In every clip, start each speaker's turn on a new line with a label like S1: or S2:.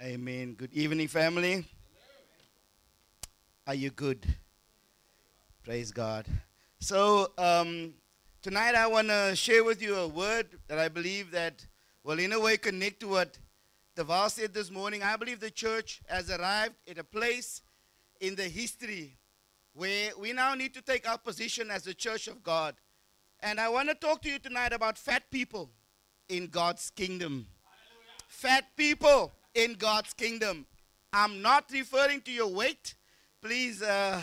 S1: Amen. Good evening, family. Are you good? Praise God. So, tonight I want to share with you a word that I believe that will in a way connect to what Deval said this morning. I believe the church has arrived at a place in the history where we now need to take our position as the church of God. And I want to talk to you tonight about fat people in God's kingdom. Fat people in God's kingdom. I'm not referring to your weight. Please,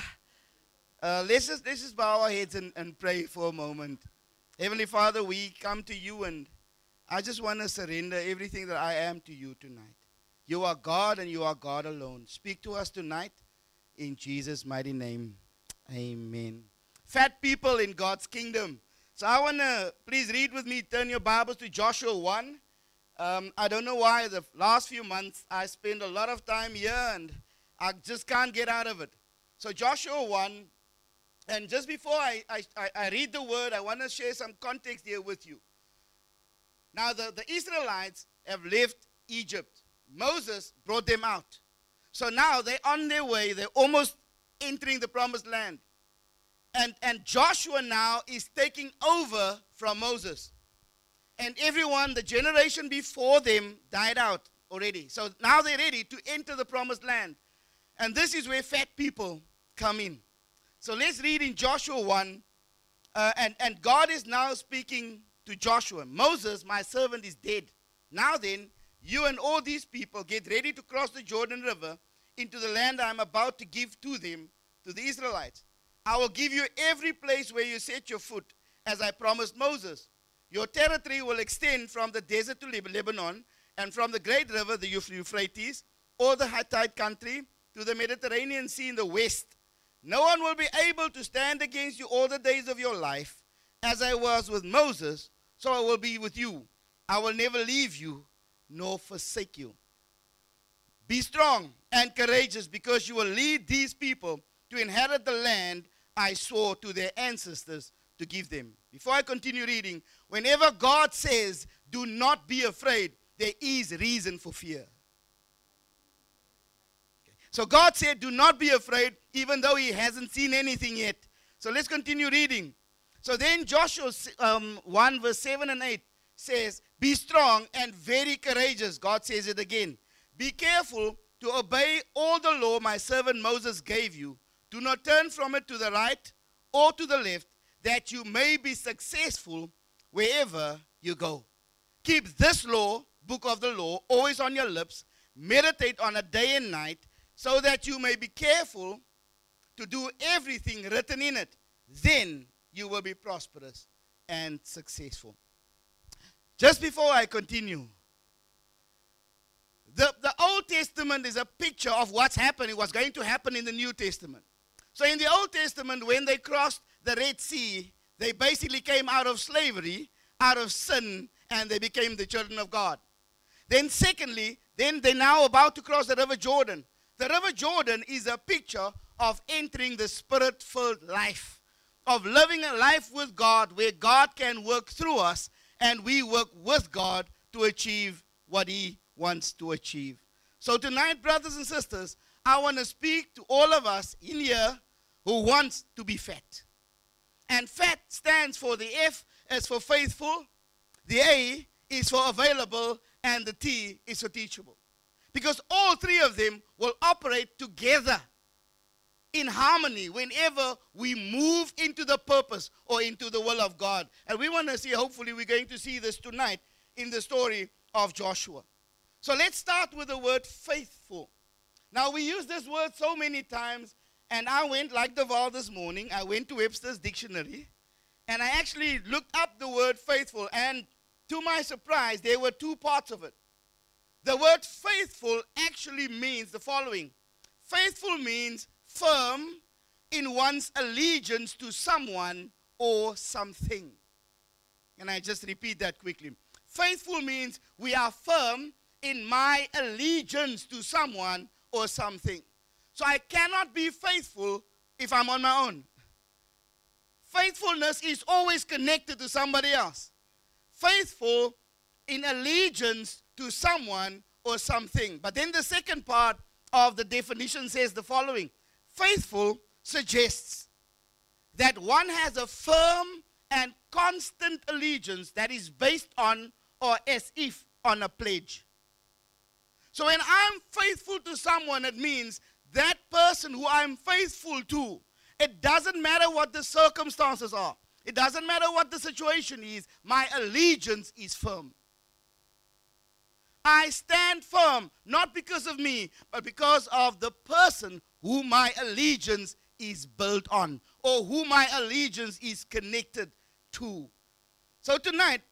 S1: let's just bow our heads and pray for a moment. Heavenly Father, we come to you, and I just want to surrender everything that I am to you tonight. You are God, and you are God alone. Speak to us tonight in Jesus' mighty name. Amen. Fat people in God's kingdom. So I want to, please read with me, turn your Bibles to Joshua 1. I don't know why the last few months I spend a lot of time here and I just can't get out of it. So Joshua 1, and just before I read the word, I want to share some context here with you. Now the Israelites have left Egypt. Moses brought them out. So now they're on their way. They're almost entering the promised land. And Joshua now is taking over from Moses. And everyone, the generation before them, died out already. So now they're ready to enter the promised land. And this is where fat people come in. So let's read in Joshua 1. And God is now speaking to Joshua. Moses, my servant, is dead. Now then, you and all these people get ready to cross the Jordan River into the land I am about to give to them, to the Israelites. I will give you every place where you set your foot, as I promised Moses. Your territory will extend from the desert to Lebanon, and from the great river, the Euphrates, or the Hittite country, to the Mediterranean Sea in the west. No one will be able to stand against you all the days of your life. As I was with Moses, so I will be with you. I will never leave you nor forsake you. Be strong and courageous, because you will lead these people to inherit the land I swore to their ancestors to give them. Before I continue reading, whenever God says, do not be afraid, there is reason for fear. Okay. So God said, do not be afraid, even though he hasn't seen anything yet. So let's continue reading. So then Joshua 1 verse 7 and 8 says, be strong and very courageous. God says it again. Be careful to obey all the law my servant Moses gave you. Do not turn from it to the right or to the left, that you may be successful wherever you go. Keep this law, book of the law, always on your lips. Meditate on it day and night, so that you may be careful to do everything written in it. Then you will be prosperous and successful. Just before I continue, the Old Testament is a picture of what's happening, what's going to happen in the New Testament. So in the Old Testament, when they crossed the Red Sea, they basically came out of slavery, out of sin, and they became the children of God. Then secondly, then they're now about to cross the River Jordan. The River Jordan is a picture of entering the Spirit-filled life, of living a life with God where God can work through us and we work with God to achieve what he wants to achieve. So tonight, brothers and sisters, I want to speak to all of us in here who wants to be fat. And fat stands for, the F is for faithful, the A is for available, and the T is for teachable. Because all three of them will operate together in harmony whenever we move into the purpose or into the will of God. And we want to see, hopefully we're going to see this tonight in the story of Joshua. So let's start with the word faithful. Now we use this word so many times, and I went, like Deval this morning, I went to Webster's dictionary, and I actually looked up the word faithful, and to my surprise, there were two parts of it. The word faithful actually means the following. Faithful means firm in one's allegiance to someone or something. And I just repeat that quickly. Faithful means we are firm in my allegiance to someone or something. So I cannot be faithful if I'm on my own. Faithfulness is always connected to somebody else. Faithful in allegiance to someone or something. But then the second part of the definition says the following. Faithful suggests that one has a firm and constant allegiance that is based on or as if on a pledge. So when I'm faithful to someone, it means that person who I'm faithful to, it doesn't matter what the circumstances are. It doesn't matter what the situation is. My allegiance is firm. I stand firm, not because of me, but because of the person who my allegiance is built on, or who my allegiance is connected to. So tonight,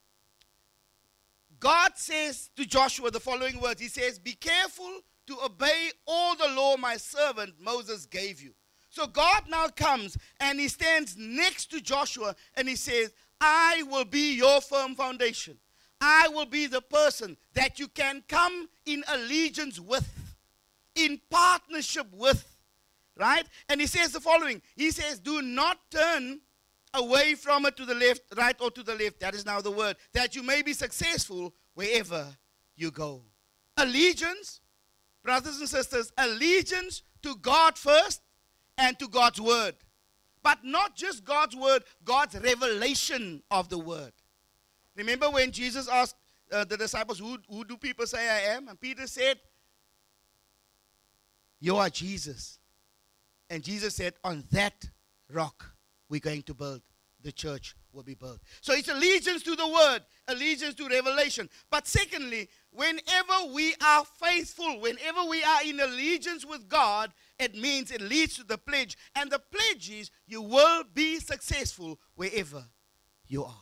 S1: God says to Joshua the following words. He says, be careful to obey all the law my servant Moses gave you. So God now comes and he stands next to Joshua and he says, I will be your firm foundation. I will be the person that you can come in allegiance with, in partnership with, right? And he says the following. He says, do not turn away from it to the left, right or to the left. That is now the word. That you may be successful wherever you go. Allegiance, brothers and sisters, allegiance to God first and to God's word. But not just God's word, God's revelation of the word. Remember when Jesus asked the disciples, who do people say I am? And Peter said, you are Jesus. And Jesus said, on that rock we're going to build. The church will be built. So it's allegiance to the word, allegiance to revelation. But secondly, whenever we are faithful, whenever we are in allegiance with God, it means it leads to the pledge. And the pledge is you will be successful wherever you are.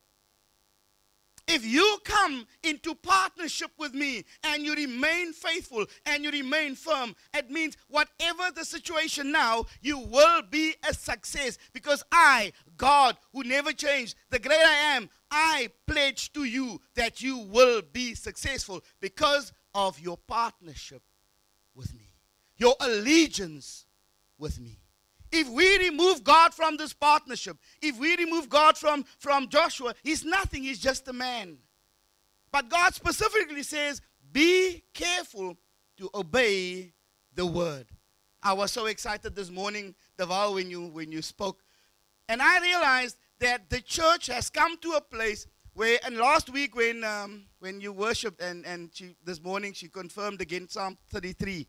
S1: If you come into partnership with me and you remain faithful and you remain firm, it means whatever the situation now, you will be a success. Because I, God, who never changed, the great I am, I pledge to you that you will be successful because of your partnership with me, your allegiance with me. If we remove God from this partnership, if we remove God from Joshua, he's nothing, he's just a man. But God specifically says, be careful to obey the word. I was so excited this morning, Deval, when you spoke. And I realized that the church has come to a place where, and last week when you worshiped, and this morning she confirmed again Psalm 33,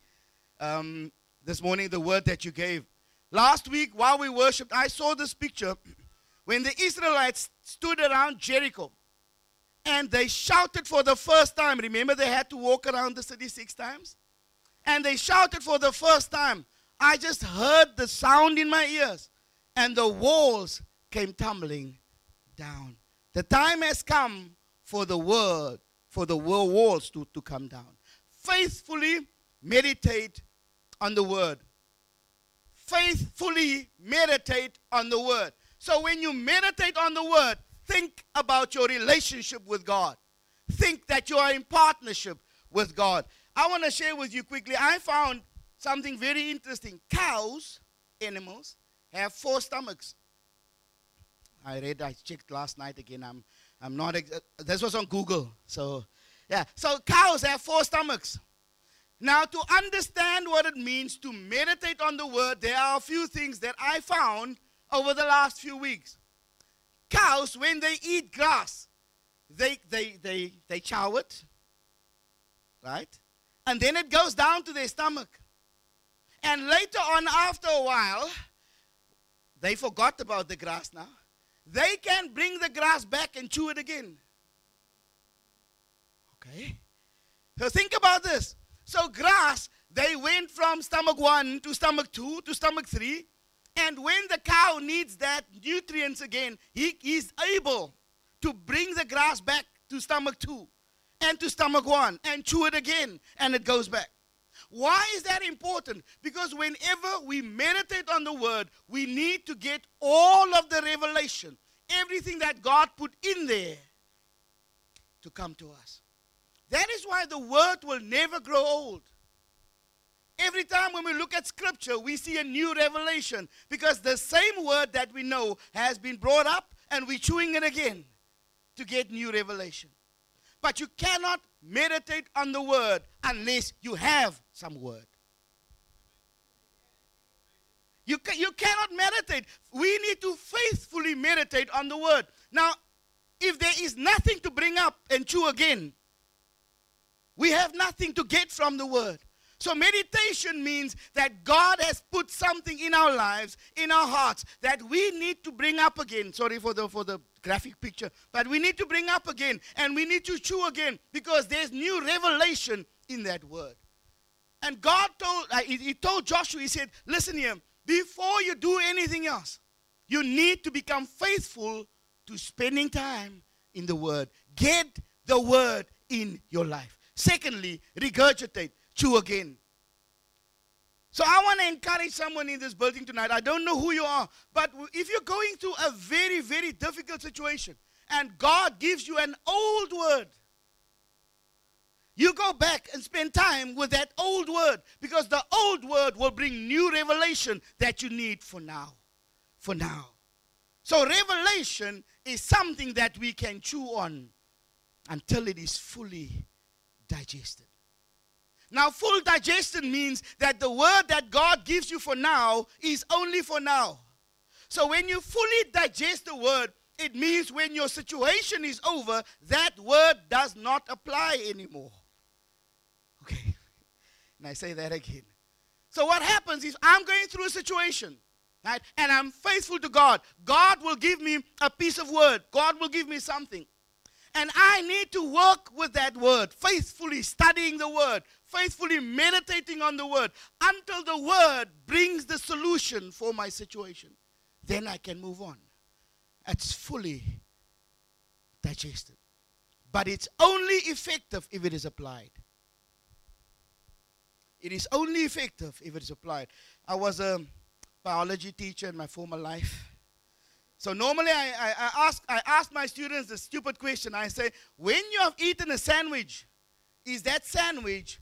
S1: this morning the word that you gave. Last week, while we worshiped, I saw this picture when the Israelites stood around Jericho and they shouted for the first time. Remember, they had to walk around the city 6 times? And they shouted for the first time. I just heard the sound in my ears and the walls came tumbling down. The time has come for the word, for the walls to come down. Faithfully meditate on the word. Faithfully meditate on the word. So when you meditate on the word, think about your relationship with God. Think that you are in partnership with God. I want to share with you quickly. I found something very interesting. Cows, animals, have 4 stomachs. I checked last night again. I'm not, this was on Google. So, yeah. So cows have 4 stomachs. Now, to understand what it means to meditate on the word, there are a few things that I found over the last few weeks. Cows, when they eat grass, they chow it, right? And then it goes down to their stomach. And later on, after a while, they forgot about the grass now. They can bring the grass back and chew it again. Okay? So think about this. So grass, they went from stomach 1 to stomach 2 to stomach 3. And when the cow needs that nutrients again, he is able to bring the grass back to stomach 2 and to stomach 1 and chew it again, and it goes back. Why is that important? Because whenever we meditate on the word, we need to get all of the revelation, everything that God put in there to come to us. That is why the word will never grow old. Every time when we look at scripture, we see a new revelation because the same word that we know has been brought up and we're chewing it again to get new revelation. But you cannot meditate on the word unless you have some word. You cannot meditate. We need to faithfully meditate on the word. Now, if there is nothing to bring up and chew again, we have nothing to get from the word. So meditation means that God has put something in our lives, in our hearts, that we need to bring up again. Sorry for the graphic picture. But we need to bring up again. And we need to chew again. Because there's new revelation in that word. And God he told Joshua, he said, listen here, before you do anything else, you need to become faithful to spending time in the word. Get the word in your life. Secondly, regurgitate. Chew again. So I want to encourage someone in this building tonight. I don't know who you are, but if you're going through a very, very difficult situation and God gives you an old word, you go back and spend time with that old word, because the old word will bring new revelation that you need for now. For now. So revelation is something that we can chew on until it is fully digested. Now, full digestion means that the word that God gives you for now is only for now. So when you fully digest the word, it means when your situation is over, that word does not apply anymore. Okay, and I say that again. So what happens is I'm going through a situation, right, and I'm faithful to God. God will give me a piece of word. God will give me something. And I need to work with that word, faithfully studying the word, faithfully meditating on the word, until the word brings the solution for my situation. Then I can move on. It's fully digested. But it's only effective if it is applied. It is only effective if it is applied. I was a biology teacher in my former life. So normally I ask my students the stupid question. I say, when you have eaten a sandwich, is that sandwich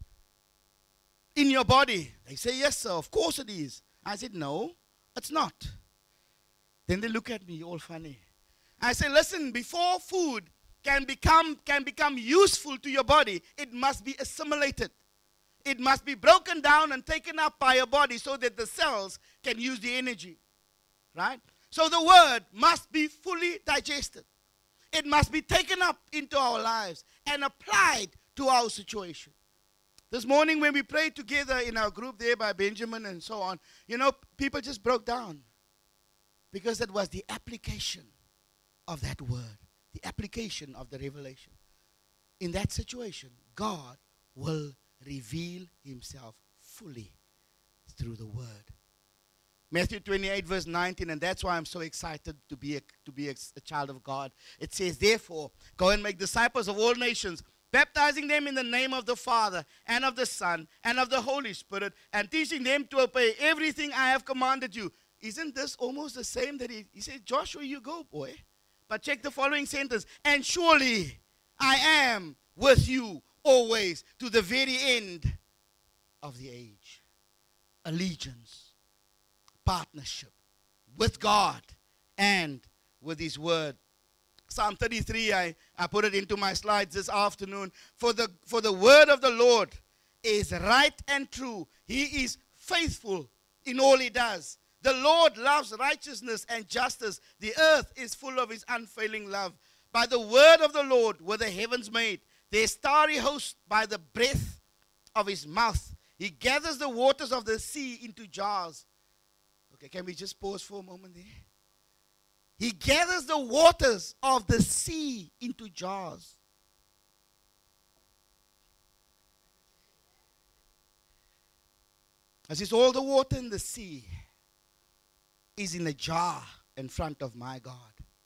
S1: in your body? They say, yes, sir, of course it is. I said, no, it's not. Then they look at me all funny. I say, listen, before food can become useful to your body, it must be assimilated. It must be broken down and taken up by your body so that the cells can use the energy. Right? So the word must be fully digested. It must be taken up into our lives and applied to our situation. This morning when we prayed together in our group there by Benjamin and so on, people just broke down. Because that was the application of that word. The application of the revelation. In that situation, God will reveal himself fully through the word. Matthew 28 verse 19, and that's why I'm so excited to be a child of God. It says, therefore, go and make disciples of all nations, baptizing them in the name of the Father and of the Son and of the Holy Spirit, and teaching them to obey everything I have commanded you. Isn't this almost the same that he said, Joshua, you go, boy. But check the following sentence. And surely I am with you always to the very end of the age. Allegiance. Partnership with God and with his word. Psalm 33, I put it into my slides this afternoon. For the word of the Lord is right and true. He is faithful in all he does. The Lord loves righteousness and justice. The earth is full of his unfailing love. By the word of the Lord were the heavens made, their starry host by the breath of his mouth. He gathers the waters of the sea into jars. Okay, can we just pause for a moment there? He gathers the waters of the sea into jars. As is all the water in the sea is in a jar in front of my God.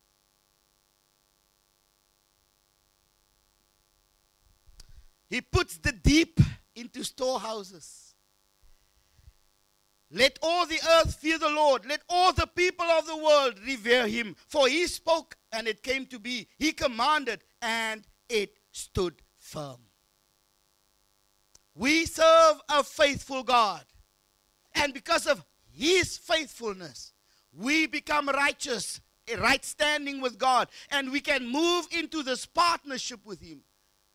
S1: He puts the deep into storehouses. Let all the earth fear the Lord. Let all the people of the world revere him. For he spoke and it came to be. He commanded and it stood firm. We serve a faithful God. And because of his faithfulness, we become righteous, right standing with God. And we can move into this partnership with him.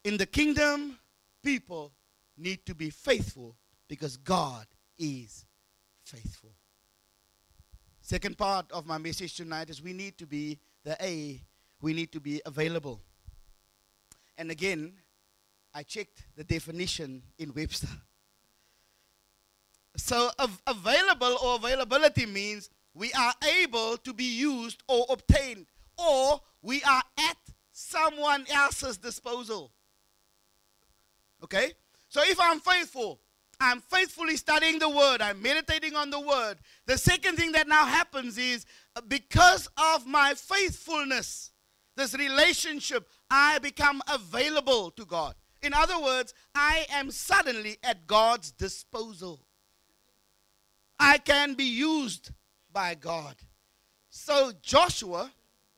S1: In the kingdom, people need to be faithful because God is faithful. Second part of my message tonight is we need to be we need to be available. And again, I checked the definition in Webster. So available or availability means we are able to be used or obtained, or we are at someone else's disposal. Okay? So if I'm faithful, I'm faithfully studying the word, I'm meditating on the word. The second thing that now happens is because of my faithfulness, this relationship, I become available to God. In other words, I am suddenly at God's disposal. I can be used by God. So Joshua,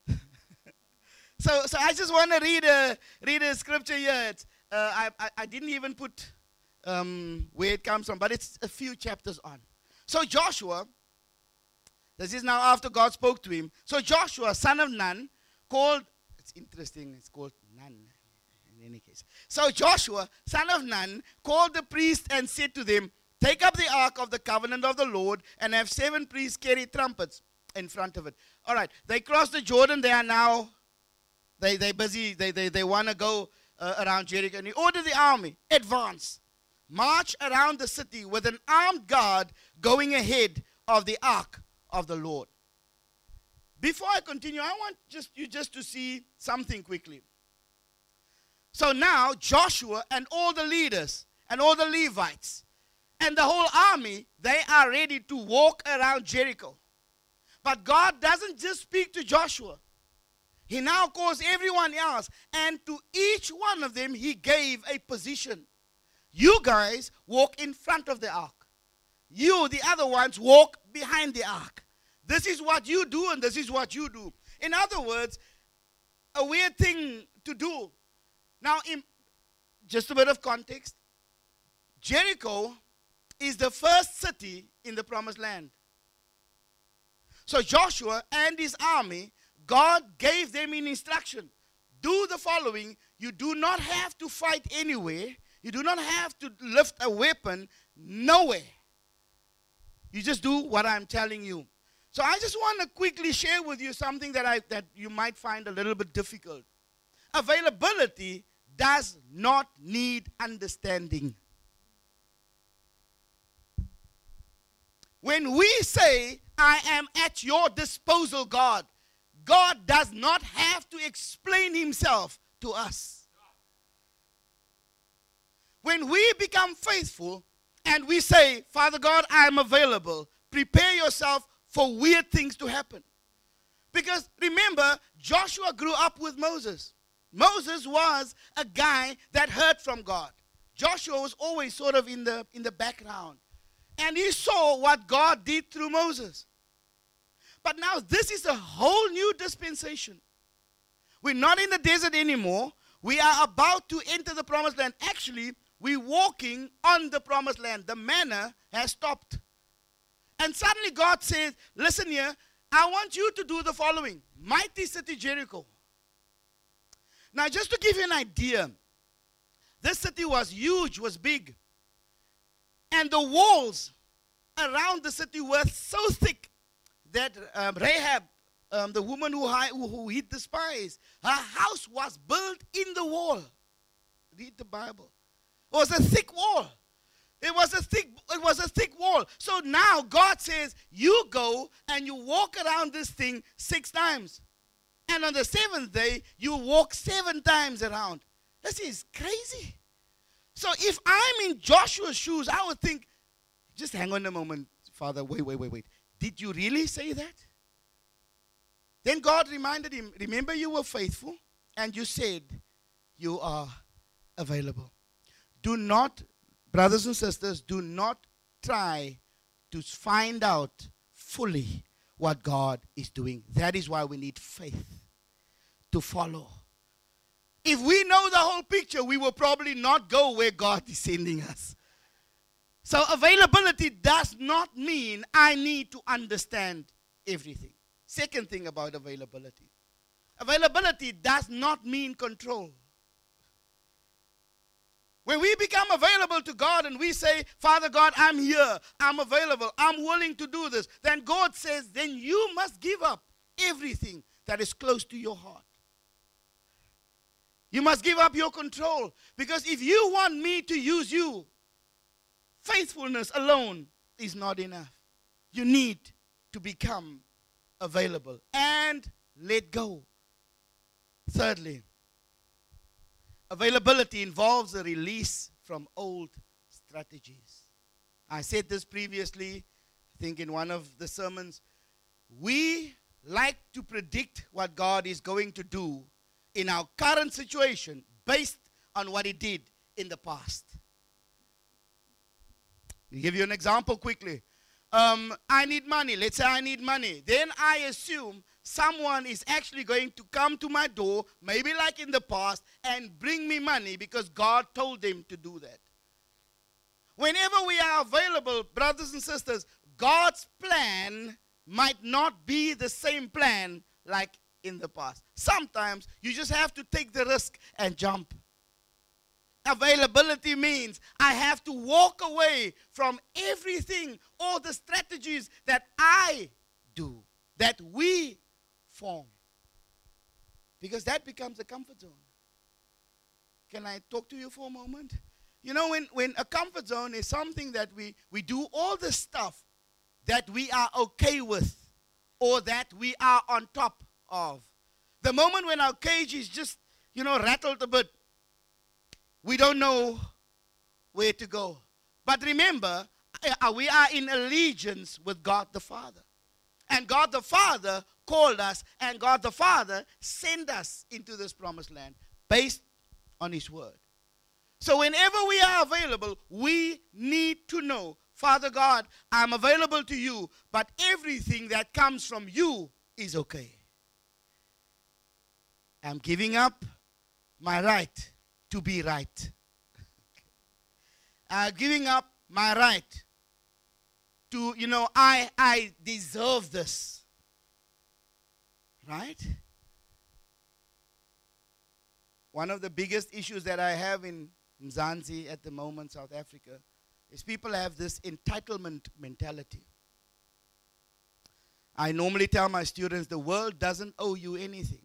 S1: so I just want to read a scripture here. It's, I didn't even put where it comes from, but it's a few chapters on. So Joshua, this is now after God spoke to him. So Joshua, son of Nun, called, it's interesting, it's called Nun in any case. So Joshua, son of Nun, called the priests and said to them, take up the ark of the covenant of the Lord and have 7 priests carry trumpets in front of it. All right, they crossed the Jordan. They are now, they're busy. They want to go around Jericho. And he ordered the army, advance, march around the city with an armed guard going ahead of the ark of the Lord. Before I continue, I want you just to see something quickly. So now Joshua and all the leaders and all the Levites and the whole army, they are ready to walk around Jericho. But God doesn't just speak to Joshua. He now calls everyone else, and to each one of them he gave a position. You guys walk in front of the ark. You, the other ones, walk behind the ark. This is what you do, and this is what you do. In other words, a weird thing to do. Now, just a bit of context. Jericho is the first city in the promised land. So Joshua and his army, God gave them an instruction. Do the following. You do not have to fight anywhere. You do not have to lift a weapon nowhere. You just do what I'm telling you. So I just want to quickly share with you something that you might find a little bit difficult. Availability does not need understanding. When we say, I am at your disposal, God, God does not have to explain himself to us. When we become faithful and we say, Father God, I am available, prepare yourself for weird things to happen. Because remember, Joshua grew up with Moses. Moses was a guy that heard from God. Joshua was always sort of in the background. And he saw what God did through Moses. But now this is a whole new dispensation. We're not in the desert anymore. We are about to enter the promised land. Actually, we're walking on the promised land. The manna has stopped. And suddenly God says, listen here, I want you to do the following. Mighty city Jericho. Now just to give you an idea, this city was huge, was big. And the walls around the city were so thick that Rahab, the woman who hid the spies, her house was built in the wall. Read the Bible. It was a thick wall. It was a thick wall. So now God says, you go and you walk around this thing 6 times. And on the 7th day, you walk 7 times around. This is crazy. So if I'm in Joshua's shoes, I would think, just hang on a moment, Father, wait. Did you really say that? Then God reminded him, remember you were faithful and you said you are available. Do not, brothers and sisters, do not try to find out fully what God is doing. That is why we need faith to follow. If we know the whole picture, we will probably not go where God is sending us. So availability does not mean I need to understand everything. Second thing about availability. Availability does not mean control. When we become available to God and we say, Father God, I'm here, I'm available, I'm willing to do this, then God says, then you must give up everything that is close to your heart. You must give up your control. Because if you want me to use you, faithfulness alone is not enough. You need to become available and let go. Thirdly, availability involves a release from old strategies. I said this previously, I think in one of the sermons. We like to predict what God is going to do in our current situation based on what He did in the past. I'll give you an example quickly. I need money. Let's say I need money. Then I assume someone is actually going to come to my door, maybe like in the past, and bring me money because God told them to do that. Whenever we are available, brothers and sisters, God's plan might not be the same plan like in the past. Sometimes you just have to take the risk and jump. Availability means I have to walk away from everything, all the strategies that I do, that we form. Because that becomes a comfort zone. Can I talk to you for a moment? You know, when a comfort zone is something that we do all the stuff that we are okay with or that we are on top of. The moment when our cage is just, rattled a bit, we don't know where to go. But remember, we are in allegiance with God the Father. And God the Father called us, and God the Father sent us into this promised land based on His word. So whenever we are available, we need to know, Father God, I'm available to you, but everything that comes from you is okay. I'm giving up my right to be right. Giving up my right to, I deserve this. Right? One of the biggest issues that I have in Mzansi at the moment, South Africa, is people have this entitlement mentality. I normally tell my students, the world doesn't owe you anything.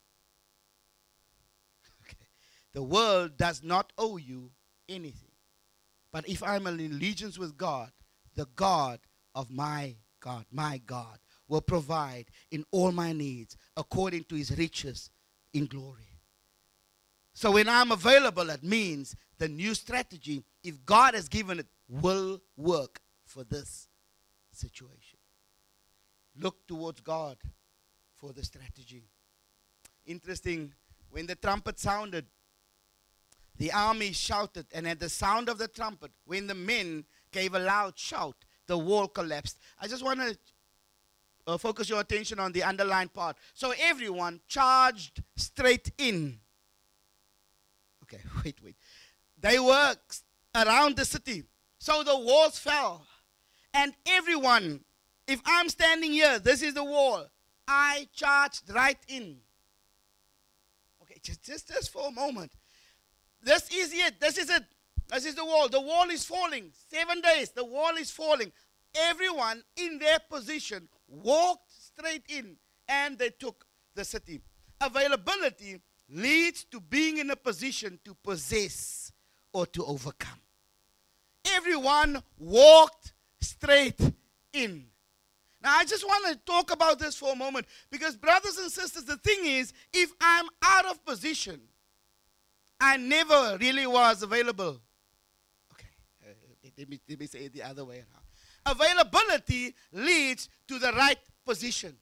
S1: The world does not owe you anything. But if I'm in allegiance with God, the God of my God, will provide in all my needs according to His riches in glory. So when I'm available, it means the new strategy, if God has given it, will work for this situation. Look towards God for the strategy. Interesting, when the trumpet sounded, the army shouted, and at the sound of the trumpet, when the men gave a loud shout, the wall collapsed. I just want to focus your attention on the underlined part. So everyone charged straight in. Okay, wait. They were around the city. So the walls fell. And everyone, if I'm standing here, this is the wall. I charged right in. Okay, just for a moment. This is it. This is it. This is the wall. The wall is falling. 7 days, the wall is falling. Everyone in their position walked straight in and they took the city. Availability leads to being in a position to possess or to overcome. Everyone walked straight in. Now, I just want to talk about this for a moment because, brothers and sisters, the thing is, if I'm out of position, I never really was available. Okay, let me say it the other way around. Availability leads to the right position.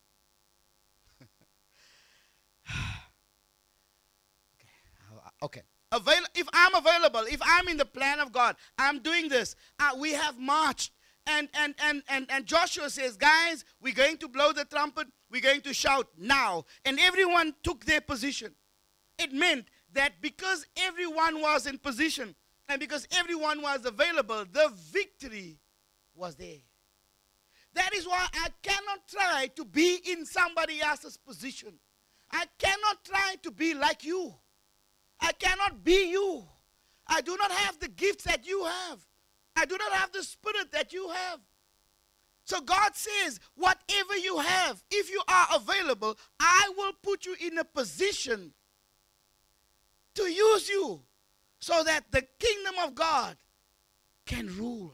S1: Okay. If I'm available, if I'm in the plan of God, I'm doing this. We have marched. And Joshua says, guys, we're going to blow the trumpet. We're going to shout now. And everyone took their position. It meant that because everyone was in position and because everyone was available, the victory was there. That is why I cannot try to be in somebody else's position. I cannot try to be like you. I cannot be you. I do not have the gifts that you have. I do not have the spirit that you have. So God says, whatever you have, if you are available, I will put you in a position to use you so that the kingdom of God can rule.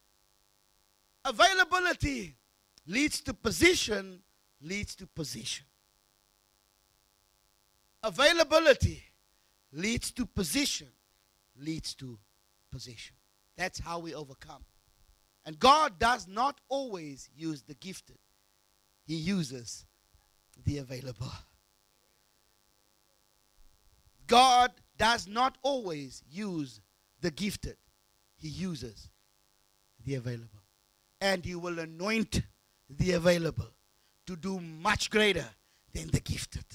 S1: Availability leads to position, leads to position. Availability leads to position, leads to position. That's how we overcome. And God does not always use the gifted. He uses the available. God does not always use the gifted. He uses the available. And He will anoint the available to do much greater than the gifted.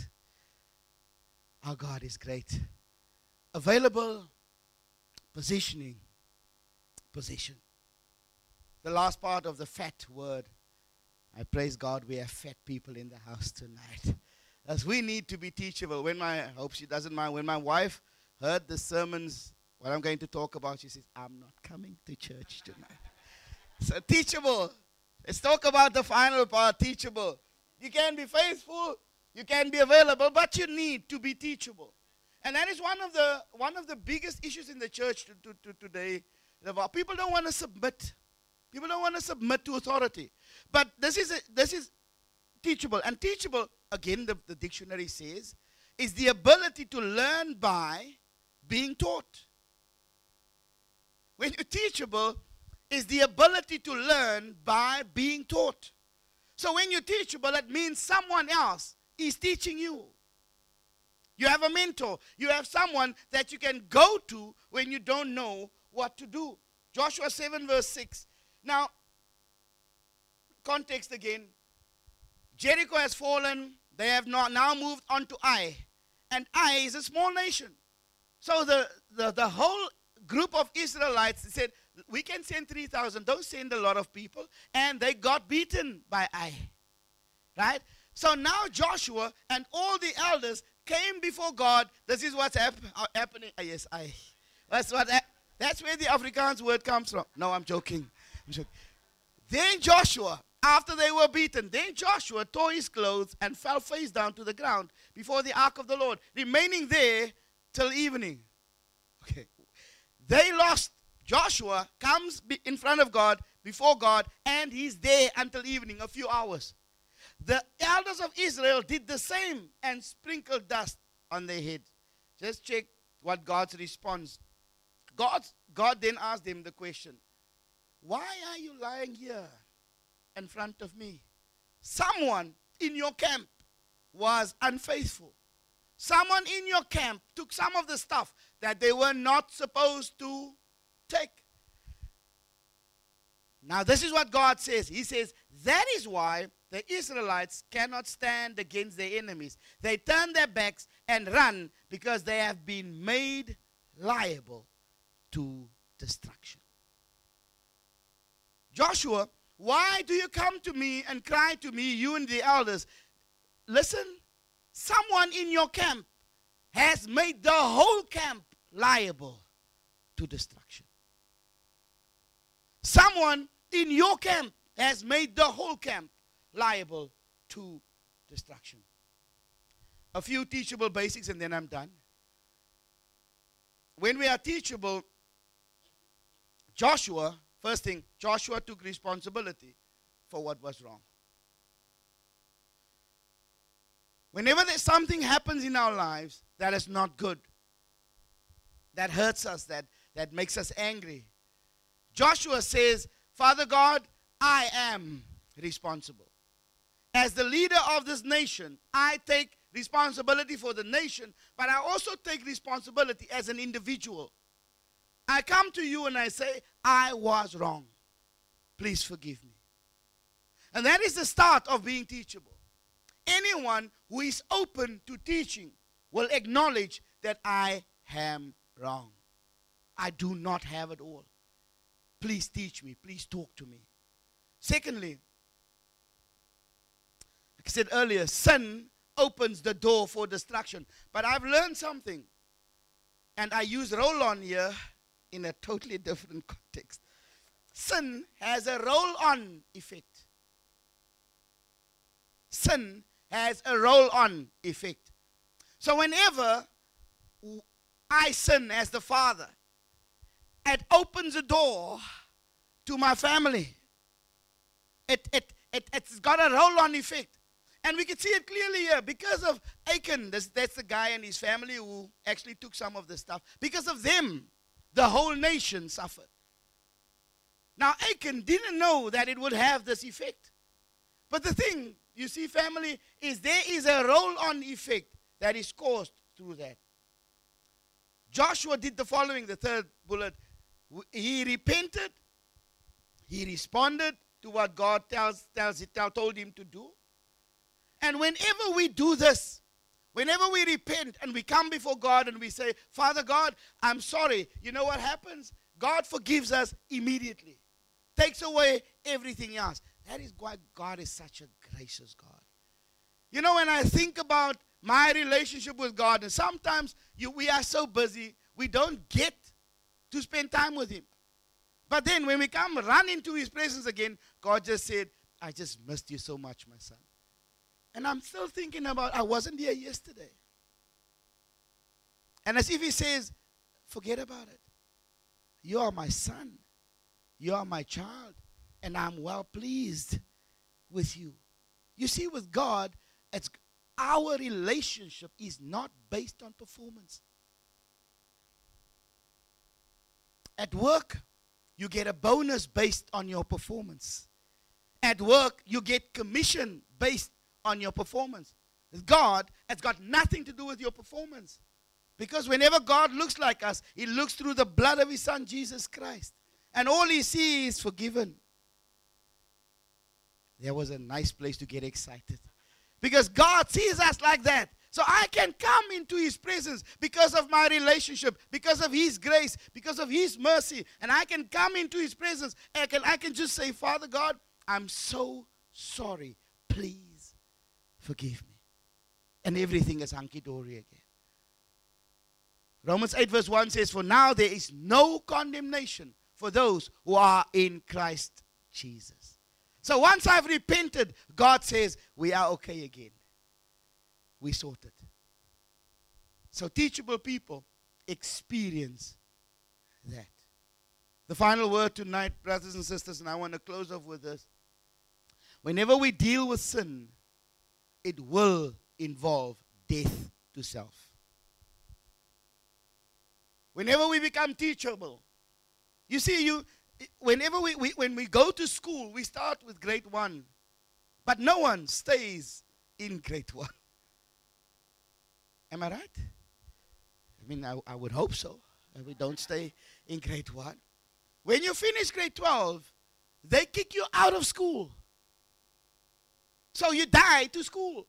S1: Our God is great. Available, positioning, position. The last part of the fat word. I praise God we have fat people in the house tonight. As we need to be teachable. I hope she doesn't mind. When my wife heard the sermons, what I'm going to talk about, she says, I'm not coming to church tonight. So teachable. Let's talk about the final part, teachable. You can be faithful, you can be available, but you need to be teachable. And that is one of the biggest issues in the church today. People don't want to submit. People don't want to submit to authority. But this is teachable. And teachable, again, the dictionary says, is the ability to learn by being taught. When you're teachable, is the ability to learn by being taught. So when you're teachable, that means someone else is teaching you. You have a mentor. You have someone that you can go to when you don't know what to do. Joshua 7 verse 6. Now, context again. Jericho has fallen. They have now moved on to Ai. And Ai is a small nation. So the whole group of Israelites said, we can send 3,000. Don't send a lot of people. And they got beaten by Ai. Right? So now Joshua and all the elders came before God. This is what's happening. Yes, Ai. That's where the Afrikaans word comes from. No, I'm joking. Then Joshua, after they were beaten, then Joshua tore his clothes and fell face down to the ground before the ark of the Lord, remaining there till evening. Okay. They lost. Joshua comes in front of God, before God, and he's there until evening, a few hours. The elders of Israel did the same and sprinkled dust on their head. Just check what God's response. God then asked them the question, why are you lying here in front of me? Someone in your camp was unfaithful. Someone in your camp took some of the stuff that they were not supposed to take. Now this is what God says. He says, that is why the Israelites cannot stand against their enemies. They turn their backs and run because they have been made liable to destruction. Joshua, why do you come to me and cry to me, you and the elders? Listen, someone in your camp has made the whole camp liable to destruction. Someone in your camp has made the whole camp liable to destruction. A few teachable basics and then I'm done. When we are teachable, first thing, Joshua took responsibility for what was wrong. Whenever there's something happens in our lives that is not good, that hurts us, that makes us angry, Joshua says, Father God, I am responsible. As the leader of this nation, I take responsibility for the nation, but I also take responsibility as an individual. I come to you and I say, I was wrong. Please forgive me. And that is the start of being teachable. Anyone who is open to teaching will acknowledge that I am wrong. I do not have it all. Please teach me. Please talk to me. Secondly, like I said earlier, sin opens the door for destruction. But I've learned something. And I use roll-on here in a totally different context. Sin has a roll-on effect. Sin has a roll-on effect. So whenever I sin as the father, it opens a door to my family. It's got a roll-on effect. And we can see it clearly here. Because of Achan, that's the guy and his family who actually took some of the stuff. Because of them, the whole nation suffered. Now, Achan didn't know that it would have this effect. But the thing, you see, family, is there is a roll-on effect that is caused through that. Joshua did the following, the third bullet. He repented. He responded to what God told him to do. And whenever we do this, whenever we repent and we come before God and we say, Father God, I'm sorry, you know what happens? God forgives us immediately. Takes away everything else. That is why God is such a gracious God. You know, when I think about my relationship with God, and sometimes we are so busy, we don't get to spend time with Him. But then when we come run into His presence again, God just said, I just missed you so much, my son. And I'm still thinking about, I wasn't here yesterday. And as if He says, forget about it. You are my son. You are my child. And I'm well pleased with you. You see, with God, our relationship is not based on performance. At work, you get a bonus based on your performance. At work, you get commission based on your performance. With God, it's got nothing to do with your performance. Because whenever God looks like us, He looks through the blood of His Son, Jesus Christ. And all He sees is forgiven. There was a nice place to get excited. Because God sees us like that. So I can come into His presence because of my relationship, because of His grace, because of His mercy. And I can come into His presence. And I can just say, Father God, I'm so sorry. Please forgive me. And everything is hunky-dory again. Romans 8 verse 1 says, for now there is no condemnation for those who are in Christ Jesus. So once I've repented, God says, we are okay again. We sorted. So teachable people experience that. The final word tonight, brothers and sisters, and I want to close off with this. Whenever we deal with sin, it will involve death to self. Whenever we become teachable, you see, whenever when we go to school, we start with grade 1, but no one stays in grade 1. Am I right? I mean, I would hope so. We don't stay in grade 1. When you finish grade 12, they kick you out of school. So you die to school.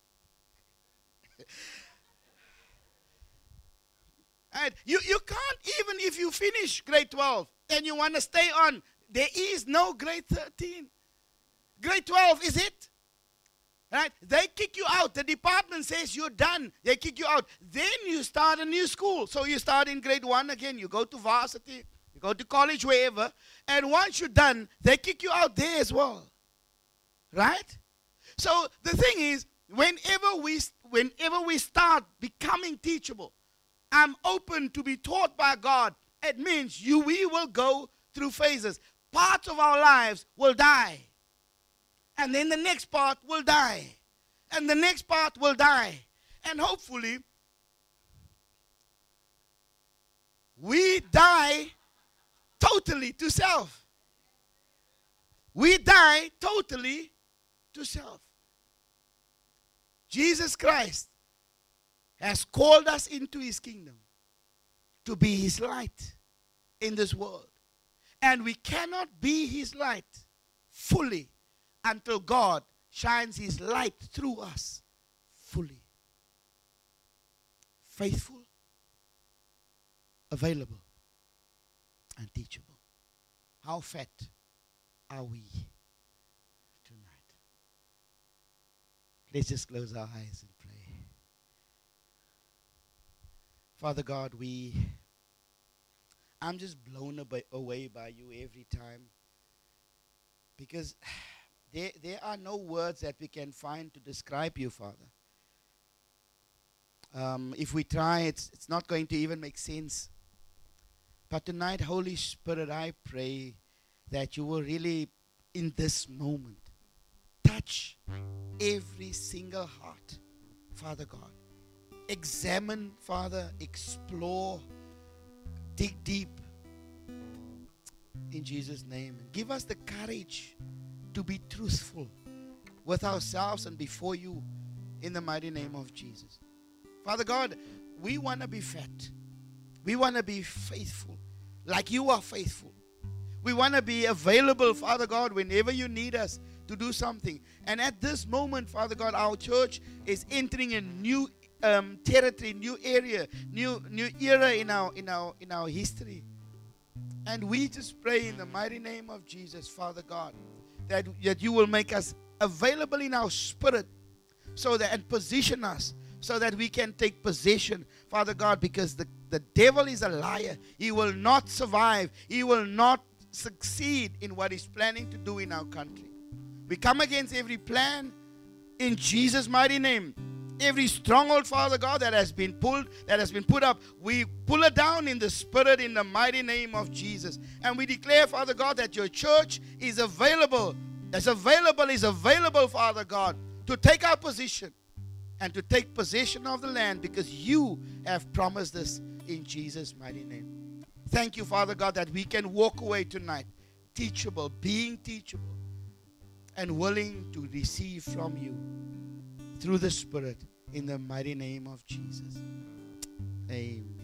S1: And you can't, even if you finish grade 12 and you want to stay on, there is no grade 13. Grade 12 is it. Right? They kick you out. The department says you're done. They kick you out. Then you start a new school. So you start in grade 1 again. You go to varsity. You go to college, wherever. And once you're done, they kick you out there as well. Right? So the thing is, whenever we start becoming teachable, I'm open to be taught by God. It means we will go through phases. Parts of our lives will die. And then the next part will die. And the next part will die. And hopefully, we die totally to self. We die totally to self. Jesus Christ has called us into His kingdom to be His light in this world. And we cannot be His light fully until God shines His light through us fully. Faithful, available, and teachable. How fat are we tonight? Let's just close our eyes and pray. Father God, I'm just blown away by you every time. Because there are no words that we can find to describe you, Father. If we try, it's not going to even make sense. But tonight, Holy Spirit, I pray that you will really, in this moment, touch every single heart, Father God. Examine, Father, explore, dig deep, in Jesus' name. And give us the courage to be truthful with ourselves and before you, in the mighty name of Jesus. Father God, we want to be fat. We want to be faithful, like you are faithful. We want to be available, Father God, whenever you need us to do something. And at this moment, Father God, our church is entering a new territory, new area, new era in our history. And we just pray in the mighty name of Jesus, Father God, that you will make us available in our spirit, so that, and position us so that we can take possession, Father God, because the devil is a liar. He will not survive. He will not succeed in what he's planning to do in our country. We come against every plan in Jesus' mighty name. Every stronghold, Father God, that has been put up, we pull it down in the spirit in the mighty name of Jesus. And we declare, Father God, that your church is available, Father God, to take our position and to take possession of the land, because you have promised this in Jesus' mighty name. Thank you, Father God, that we can walk away tonight teachable, being teachable, and willing to receive from you through the Spirit, in the mighty name of Jesus. Amen.